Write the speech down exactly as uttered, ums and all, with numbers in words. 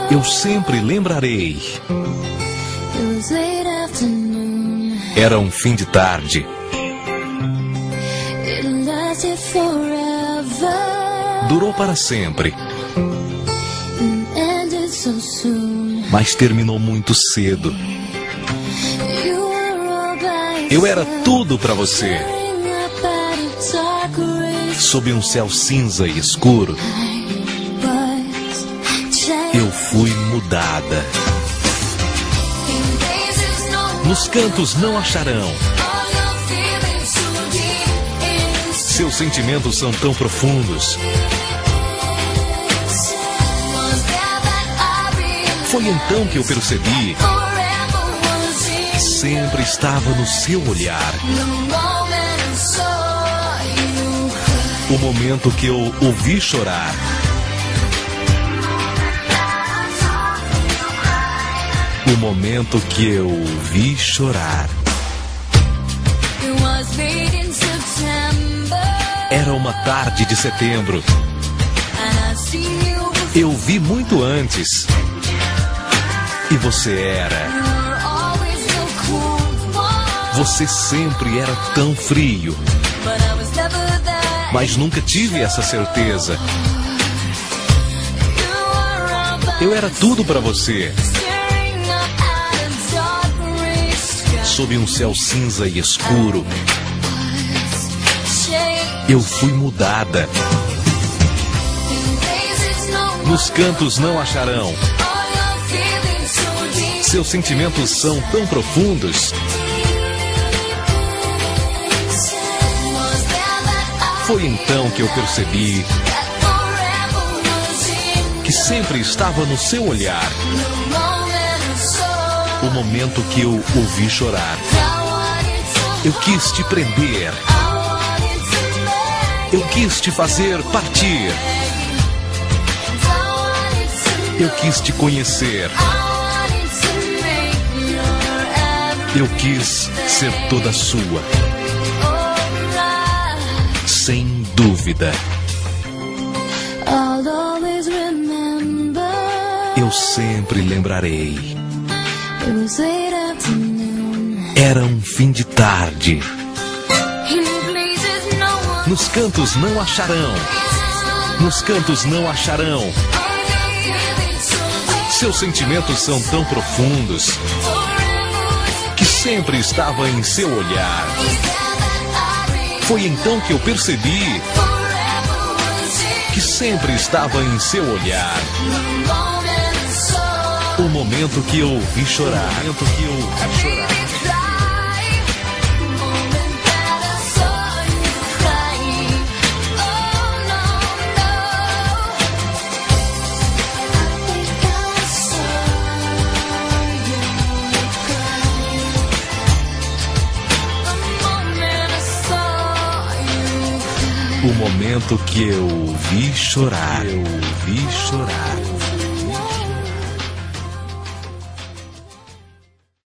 Eu sempre lembrarei. Era um fim de tarde. Durou para sempre. Mas terminou muito cedo. Eu era tudo para você. Sob um céu cinza e escuro, eu fui mudada. Nos cantos não acharão. Seus sentimentos são tão profundos. Foi então que eu percebi que sempre estava no seu olhar. O momento que eu ouvi chorar. O momento que eu vi chorar. Era uma tarde de setembro. Eu vi muito antes. E você era. Você sempre era tão frio. Mas nunca tive essa certeza. Eu era tudo para você. Sob um céu cinza e escuro, eu fui mudada. Nos cantos não acharão. Seus sentimentos são tão profundos. Foi então que eu percebi que sempre estava no seu olhar. O momento que eu ouvi chorar. Eu quis te prender. Eu quis te fazer partir. Eu quis te conhecer. Eu quis ser toda sua. Sem dúvida. Eu sempre lembrarei. Era um fim de tarde. Nos cantos não acharão. Nos cantos não acharão. Seus sentimentos são tão profundos que sempre estava em seu olhar. Foi então que eu percebi que sempre estava em seu olhar. O momento que eu vi chorar. O momento que eu vi chorar. O momento que eu vi chorar. Eu vi chorar.